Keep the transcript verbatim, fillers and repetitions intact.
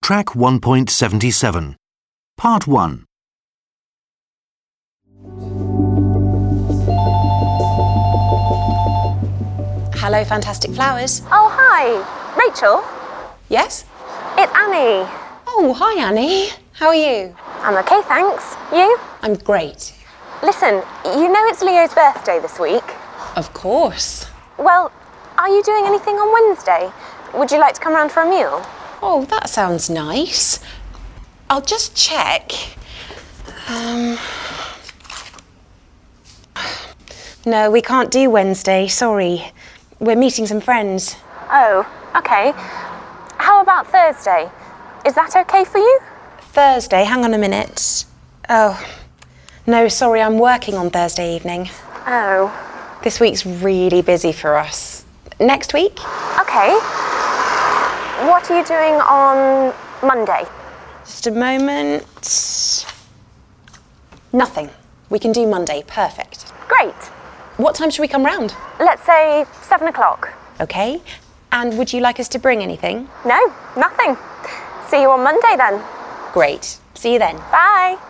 Track one point seven seven. Part one. Hello, Fantastic Flowers. Oh, hi. Rachel? Yes? It's Annie. Oh, hi, Annie. How are you? I'm okay, thanks. You? I'm great. Listen, you know it's Leo's birthday this week. Of course. Well, are you doing anything on Wednesday? Would you like to come round for a meal? Oh, that sounds nice. I'll just check. Um... No, we can't do Wednesday, sorry. We're meeting some friends. Oh, okay. How about Thursday? Is that okay for you? Thursday, hang on a minute. Oh, no, sorry, I'm working on Thursday evening. Oh. This week's really busy for us. Next week? Okay. What are you doing on Monday? Just a moment. Nothing. We can do Monday, perfect. Great. What time should we come round? Let's say seven o'clock. Okay. And would you like us to bring anything? No, nothing. See you on Monday then. Great. See you then. Bye.